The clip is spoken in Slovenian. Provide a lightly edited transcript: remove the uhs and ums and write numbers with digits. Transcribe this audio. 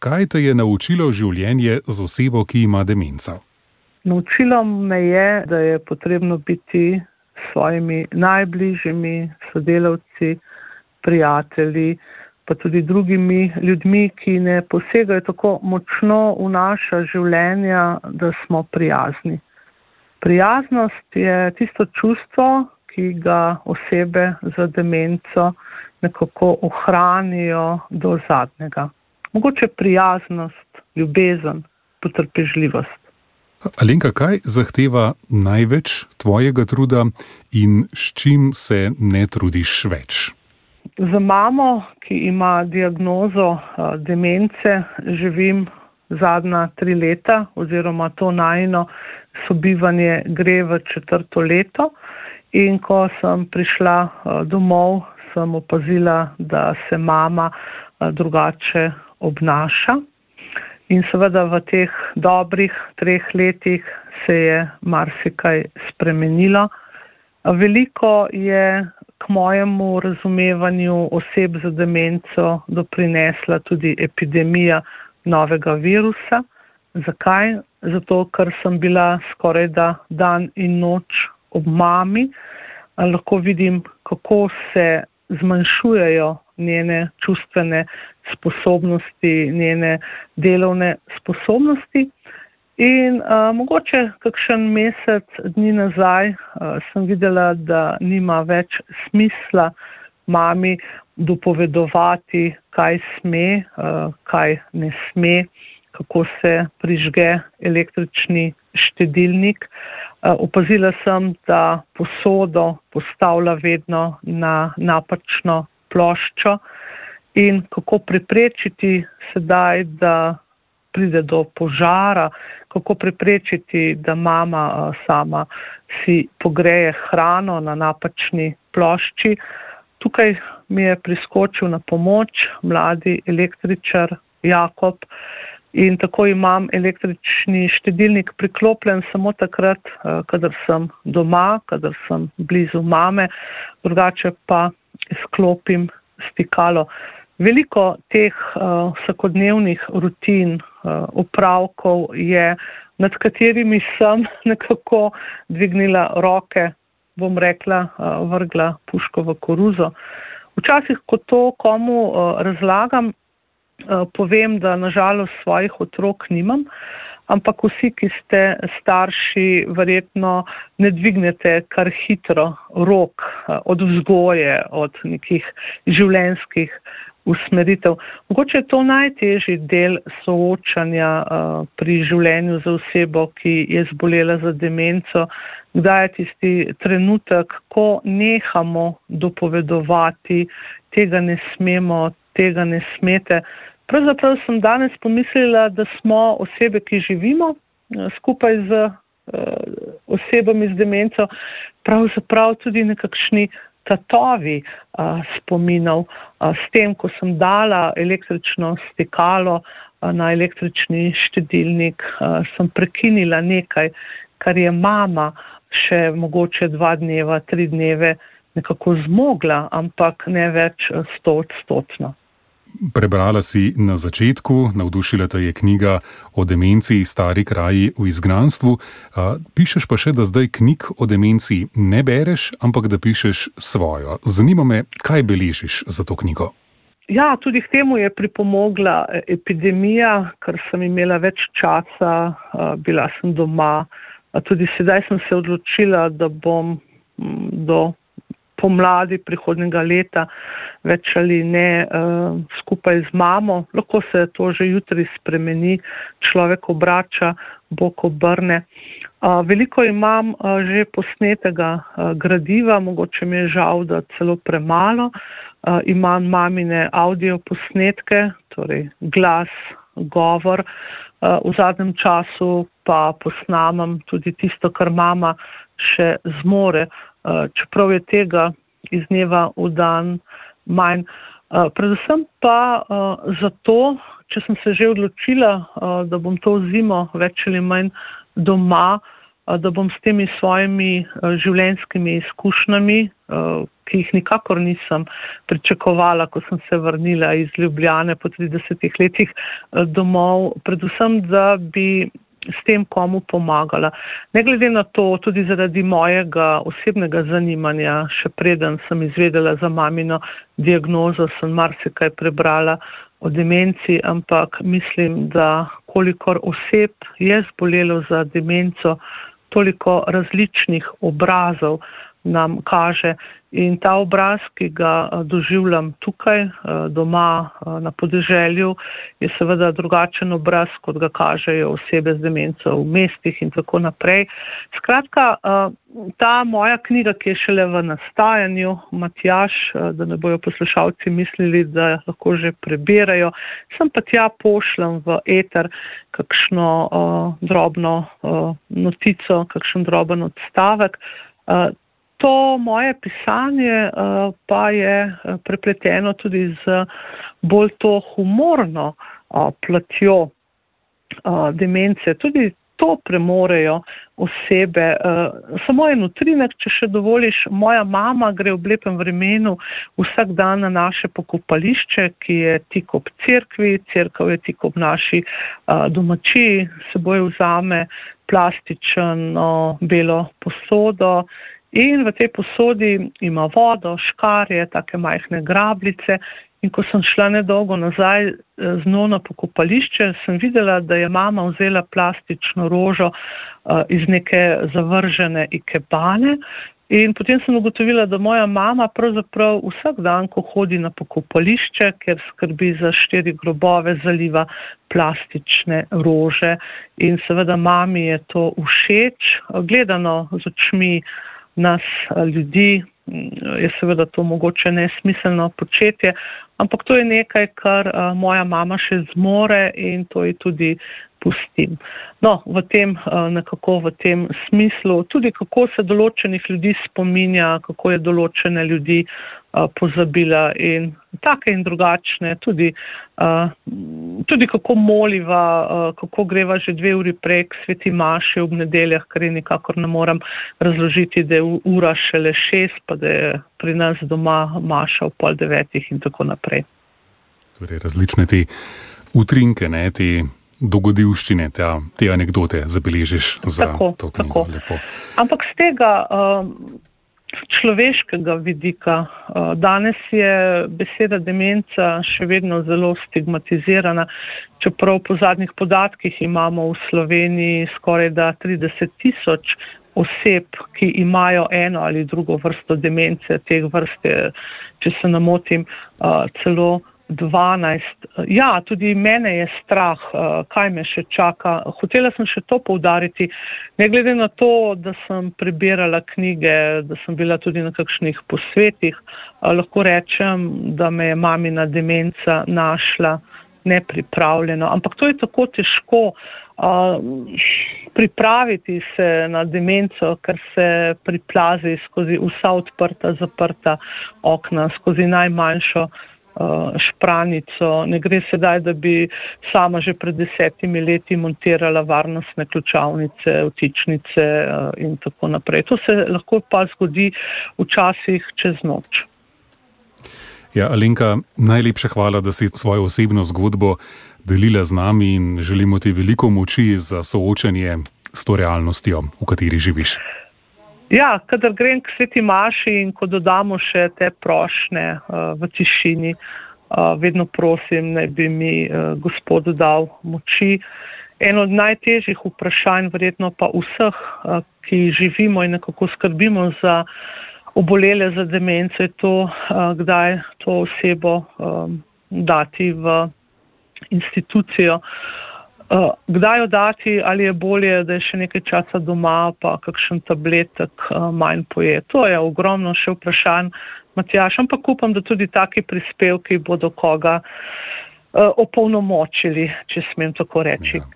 Kaj te je naučilo življenje z osebo, ki ima demenco? Naučilo me je, da je potrebno biti s svojimi najbližjimi sodelavci, prijatelji, pa tudi drugimi ljudmi, ki ne posegajo tako močno v naša življenja, da smo prijazni. Prijaznost je tisto čustvo, ki ga osebe z demenco nekako ohranijo do zadnjega. Mogoče prijaznost, ljubezen, potrpežljivost. Alenka, kaj zahteva največ tvojega truda in s čim se ne trudiš več? Za mamo, ki ima diagnozo demence, živim zadnja 3 leta oziroma to najino sobivanje gre v 4. leto. In ko sem prišla domov, sem opazila, da se mama drugače obnaša. In seveda v teh dobrih 3 letih se je marsikaj spremenilo. Veliko je k mojemu razumevanju oseb z demenco doprinesla tudi epidemija novega virusa. Zakaj? Zato, ker sem bila skorajda dan in noč ob mami. Lahko vidim, kako se zmanjšujejo njene čustvene sposobnosti, njene delovne sposobnosti. In mogoče kakšen mesec dni nazaj sem videla, da nima več smisla mami dopovedovati, kaj sme, kaj ne sme, kako se prižge električni štedilnik. Opazila sem, da posodo postavlja vedno na napačno ploščo in kako preprečiti sedaj, da pride do požara, kako preprečiti, da mama sama si pogreje hrano na napačni plošči. Tukaj mi je priskočil na pomoč mladi električar Jakob in tako imam električni štedilnik priklopljen samo takrat, kadar sem doma, kadar sem blizu mame, drugače pa izklopim stikalo. Veliko teh vsakodnevnih rutin, opravkov je, nad katerimi sem nekako dvignila roke, bom rekla, vrgla puško v koruzo. Včasih, ko to komu razlagam, povem, da nažalost svojih otrok nimam, ampak vsi, ki ste starši, verjetno ne dvignete kar hitro rok od vzgoje, od nekih življenjskih usmeritev. Mogoče je to najtežji del soočanja pri življenju za osebo, ki je zbolela za demenco. Kdaj je tisti trenutek, ko nehamo dopovedovati, tega ne smemo, tega ne smete. Pravzaprav sem danes pomislila, da smo osebe, ki živimo skupaj z osebami z demenco, pravzaprav tudi nekakšni tatovi spominov. S tem, ko sem dala električno stikalo na električni štedilnik, sem prekinila nekaj, kar je mama še mogoče 2 dneva, 3 dneve nekako zmogla, ampak ne več 100-odstotno. Prebrala si na začetku, navdušila te je knjiga o demenci Stari kraji v izgnanstvu. Pišeš pa še, da zdaj knjig o demenci ne bereš, ampak da pišeš svojo. Zanima me, kaj beležiš za to knjigo? Ja, tudi k temu je pripomogla epidemija, ker sem imela več časa, bila sem doma. Tudi sedaj sem se odločila, da bom do pomladi prihodnjega leta več ali ne skupaj z mamo. Lahko se to že jutri spremeni, človek obrača, Bog obrne. Veliko imam že posnetega gradiva, mogoče mi je žal, da celo premalo. Imam mamine audio posnetke, torej glas, govor. V zadnjem času pa posnamem tudi tisto, kar mama še zmore, čeprav je tega iz dneva v dan manj. Predvsem pa zato, če sem se že odločila, da bom to zimo več ali manj doma, da bom s temi svojimi življenjskimi izkušnjami, ki jih nikakor nisem pričakovala, ko sem se vrnila iz Ljubljane po 30 letih domov, predvsem, da bi s tem komu pomagala. Ne glede na to, tudi zaradi mojega osebnega zanimanja, še preden sem izvedela za mamino diagnozo, sem marsikaj prebrala o demenci, ampak mislim, da kolikor oseb je zbolelo za demenco, toliko različnih obrazov nam kaže. In ta obraz, ki ga doživljam tukaj, doma, na podeželju, je seveda drugačen obraz, kot ga kažejo osebe z demenco v mestih in tako naprej. Skratka, ta moja knjiga, ki je šele v nastajanju, Matjaž, da ne bojo poslušalci mislili, da lahko že prebirajo, sem pa tja pošljem v eter kakšno drobno notico, kakšen droben odstavek. To moje pisanje pa je prepleteno tudi z bolj to humorno platjo demence. Tudi to premorejo osebe. Samo en utrinek, če še dovoliš, moja mama gre v lepem vremenu vsak dan na naše pokopališče, ki je tik ob cerkvi, cerkev je tik ob naši domačiji, seboj vzame plastično belo posodo, in v tej posodi ima vodo, škarje, take majhne grabljice. In ko sem šla nedolgo nazaj z njo na pokopališče, sem videla, da je mama vzela plastično rožo iz neke zavržene ikebane. In potem sem ugotovila, da moja mama pravzaprav vsak dan, ko hodi na pokopališče, ker skrbi za 4 grobove, zaliva plastične rože. In seveda mami je to všeč. Gledano z očmi nas ljudi je seveda to mogoče nesmiselno početje, ampak to je nekaj, kar moja mama še zmore in to ji tudi pustim. No, nekako v tem smislu, tudi kako se določenih ljudi spominja, kako je določene ljudi pozabila in take in drugačne, tudi kako moliva, kako greva že 2 uri prej k sveti maši ob nedeljah, ker je nikakor ne moram razložiti, da je ura šele 6, pa da je pri nas doma maša ob 8:30 in tako naprej. Torej, različne te utrinke, te dogodivščine, te anekdote zabeležiš za to knjigo. Lepo. Ampak z tega človeškega vidika, danes je beseda demenca še vedno zelo stigmatizirana, čeprav po zadnjih podatkih imamo v Sloveniji skoraj da 30,000 oseb, ki imajo eno ali drugo vrsto demence, teh vrst je, če se ne motim, celo 12. Ja, tudi mene je strah, kaj me še čaka. Hotela sem še to poudariti, ne glede na to, da sem prebirala knjige, da sem bila tudi na kakšnih posvetih, lahko rečem, da me je mamina demenca našla nepripravljeno. Ampak to je tako težko pripraviti se na demenco, ker se priplazi skozi vsa odprta, zaprta okna, skozi najmanjšo špranico. Ne gre sedaj, da bi sama že pred 10 leti montirala varnostne ključavnice, vtičnice in tako naprej. To se lahko pa zgodi včasih čez noč. Ja, Alenka, najlepša hvala, da si svojo osebno zgodbo delila z nami in želimo ti veliko moči za soočanje s to realnostjo, v kateri živiš. Ja, kadar grem k sveti maši in ko dodamo še te prošnje v tišini, vedno prosim, naj bi mi Gospod dal moči. Eno od najtežjih vprašanj, verjetno pa vseh, ki živimo in nekako skrbimo za obolele za demenco, je to, kdaj to osebo dati v institucijo. Kdaj jo dati, ali je bolje, da je še nekaj časa doma, pa kakšen tabletek manj poje. To je ogromno še vprašanj, Matjaž, ampak upam, da tudi taki prispevki bodo koga opolnomočili, če smem tako reči. Ja.